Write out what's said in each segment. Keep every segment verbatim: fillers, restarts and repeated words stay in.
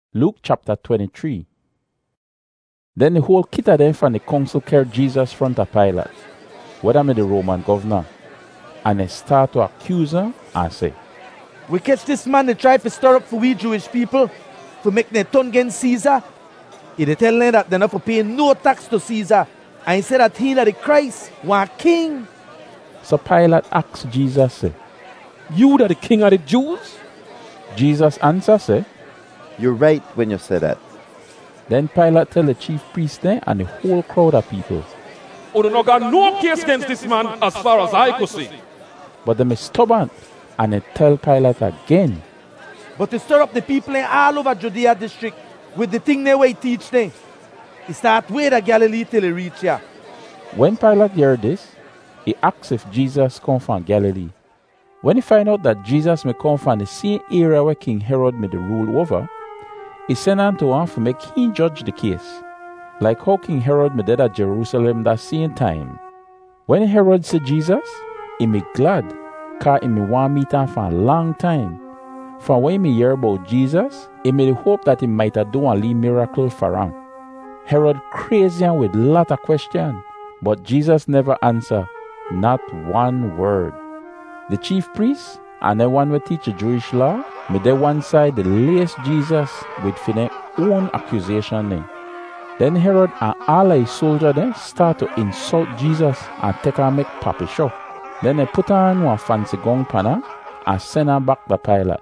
Luke chapter twenty-three. Then the whole kit of them from the council carried Jesus front of Pilate, whether me the Roman governor, and they start to accuse him and say, "We catch this man that try to stir up for we Jewish people, to make them turn against Caesar. He dey tell them that they're not for paying no tax to Caesar, and he said that he that the Christ, one king." So Pilate asked Jesus, say, "You that the king of the Jews?" Jesus answer, say, "You're right when you say that." Then Pilate tell the chief priest there and the whole crowd of people, "Oh, no got no case against this man as far as I could see." But them is stubborn, and they tell Pilate again. But to stir up the people in all over Judea district with the thing they way teach them, he start way to Galilee till he reach here. When Pilate heard this, he asked if Jesus come from Galilee. When he find out that Jesus may come from the same area where King Herod made the rule over, he sent on to him to make him judge the case, like how King Herod made at Jerusalem that same time. When Herod said Jesus, he made glad, cause he may want meet him for a long time. From when he hear about Jesus, he made hope that he might have done a little miracle for him. Herod crazy him with lot of questions, but Jesus never answer, not one word. The chief priests and the one who teach the Jewish law, made they one side the lace Jesus with for their own accusation. Then. then Herod and all his soldiers then start to insult Jesus and take her make papi show. Then they put on one fancy gown panna and send her back to Pilate.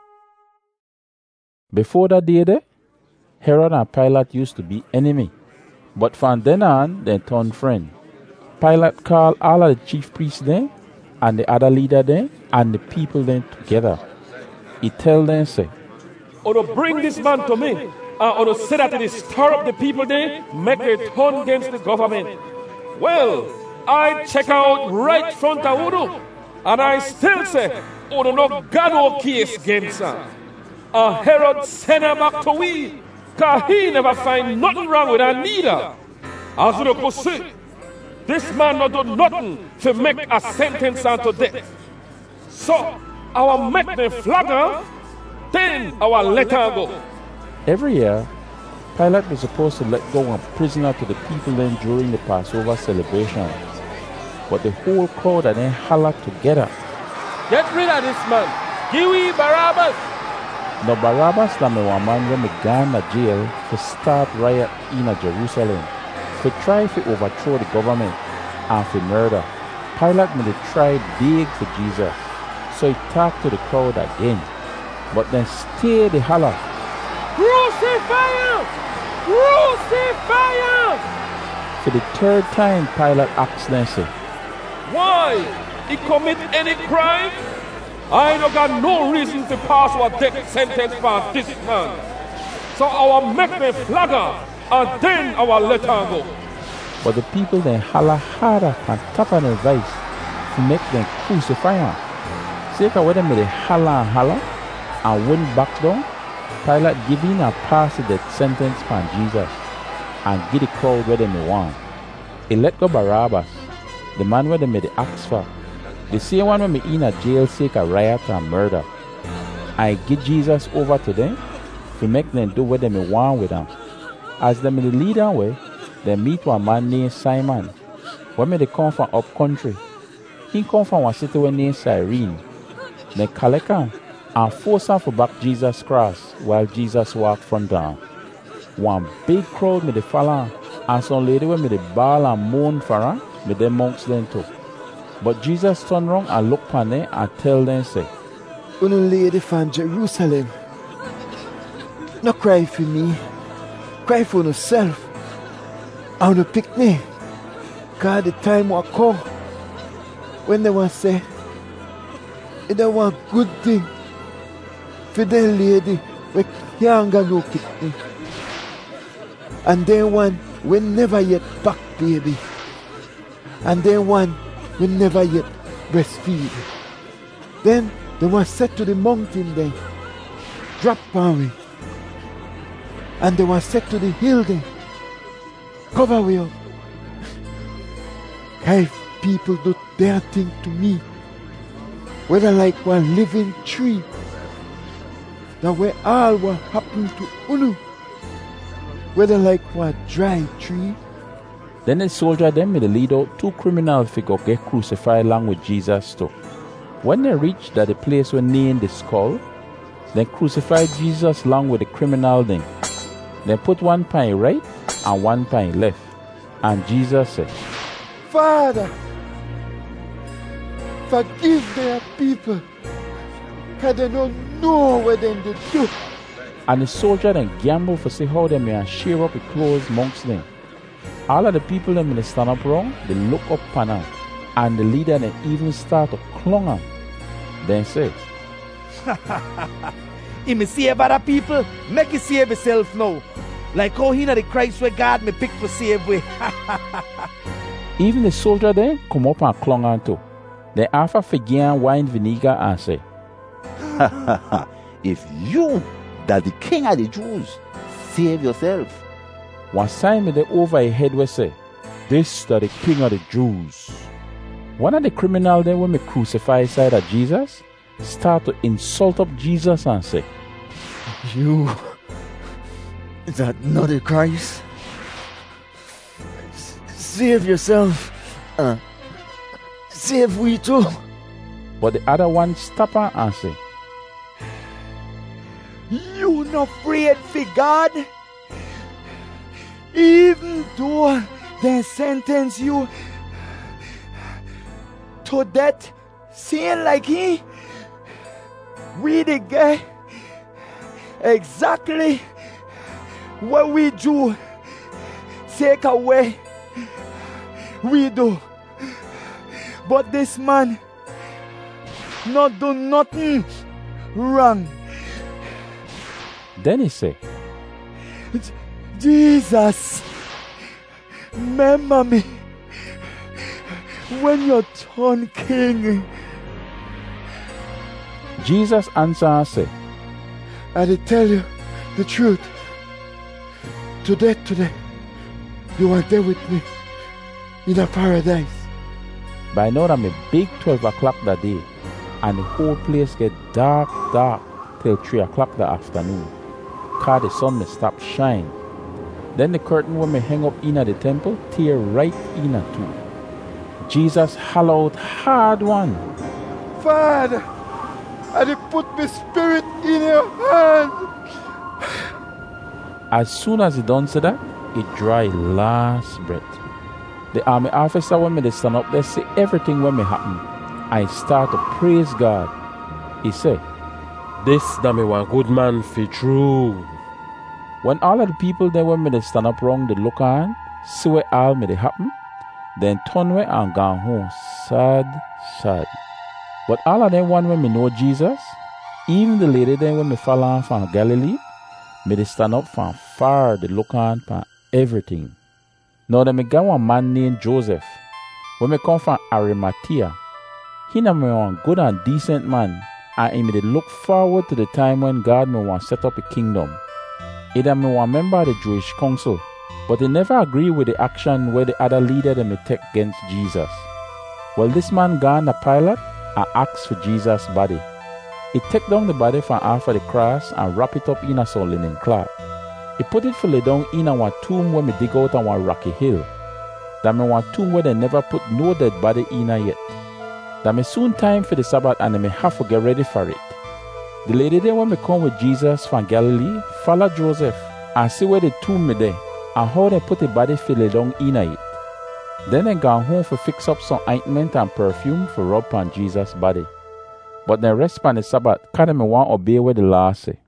Before that day there, Herod and Pilate used to be enemy, but from then on they turned friend. Pilate called all of the chief priests there and the other leader there and the people then together. He tell them, say, "Oh, to bring this man to me, and uh, to say that it stir up the people there, make a turn against the government. Well, I check out right front of Udo, and I still say, oh, to no got no case against her. And Herod send her back to we, cause he never find nothing wrong with her neither. As you could see, this man not do nothing to make a sentence unto death. So, our make the flag her, then our let her go." Every year, Pilate was supposed to let go a prisoner to the people then during the Passover celebration. But the whole crowd and then holler together, "Get rid of this man. Give we Barabbas." Now Barabbas that me one man when me gone to jail to start riot in Jerusalem, to try to overthrow the government and for murder. Pilate made a try big for Jesus, so he talked to the crowd again. But then still they holler, "Crucify him! Crucify him!" For the third time Pilate asked them, say, "Why? He commit any crime? I don't got no reason to pass a death sentence for this man. So our make me flag her, and then our let her go." But the people then holler harder and tap on their voice to make them crucify him. See how they made a holler and holler and went back down, Pilate giving a pass the death sentence for Jesus and give the crowd where they may want. He let go Barabbas, the man where they made the axe for, the same one when me in a jail sake a riot and murder. I give Jesus over to them to make them do what they may want with them. As they may lead them away, they meet one man named Simon. When they come from up country, he come from one city named Cyrene. They collect him and force him to back Jesus' cross while Jesus walked from down. One big crowd may they follow him, and some lady when may they bawl and moan for him, may they monks them too. But Jesus turned around and looked upon them and tell them, say, "Una lady from Jerusalem, no cry for me, cry for yourself. I want to pick me, cause the time will come when they want to say, it don't want good thing for the lady we can't get no pick me. And then one we never yet back baby. And then one we never yet breastfeed. Then they want set to the mountain then, drop on me. And they want set to the hill then, cover we up. If people do their thing to me, whether like one living tree, that where all what happened to unu, whether like what dry tree. Then the soldier them made lead out two criminals to go get crucified along with Jesus too. When they reached that the place where named the skull, they crucified Jesus along with the criminal then. They put one pine right and one pine left. And Jesus said, Father, forgive their people, because they don't know what they do. And the soldier then gambled for see how they may share up the clothes amongst them. All of the people them they stand up wrong, they look up on him, and the leader then even start to clung him. Then say, He may save other people, make you save yourself now. Like how he na the Christ where God may pick for save way. Even the soldier then come up and clung on too. Then after forgive wine vinegar and say, If you that the king of the Jews, save yourself. One Simon they over his head will say, This that the king of the Jews. One of the criminals then when me crucify side of Jesus, start to insult up Jesus and say, You that not the Christ? S- Save yourself. Uh, save we too. But the other one stop her and say, You not afraid for God? Even though they sentence you to death, saying like he, we the guy exactly what we do, take away, we do. But this man not do nothing wrong. Then he say, Jesus, remember me when you turn king. Jesus answer and say, I did tell you the truth. Today, today, you are there with me in a paradise. By now I'm a big twelve o'clock that day, and the whole place get dark, dark till three o'clock that afternoon. Cause the sun may stop shine. Then the curtain when me hang up in at the temple tear right in at two. Jesus hollowed hard one. Father, I did put my spirit in your hand. As soon as he done say that, he draw his last breath. The army officer when me they stand up, they see everything when me happen. I start to praise God. He say, This that me one good man fi true. when all of the people there when me they stand up wrong, they look on, see what all me they happen, then turn away and gone home, sad, sad. But all of them one when me know Jesus, even the lady then when me fall on from Galilee, me they stand up from far, they look on for everything. Now then me got one man named Joseph, when me come from Arimathea. He na me one good and decent man, and he me they look forward to the time when God me want set up a kingdom. He da me one member of the Jewish council, but he never agree with the action where the other leader they me take against Jesus. Well, this man gone to Pilate and asked for Jesus' body. He take down the body from off of the cross and wrap it up in a some linen cloth. He put it for lay down in a one tomb where me dig out on one rocky hill. That me one tomb where they never put no dead body in a yet. That me soon time for the Sabbath and they me have to get ready for it. The lady there when me come with Jesus from Galilee follow Joseph and see where the tomb me there and how they put the body for lay down in a it. Then they gone home for fix up some ointment and perfume for rub on Jesus' body. But they rest on the Sabbath, cause they me want obey what the law say.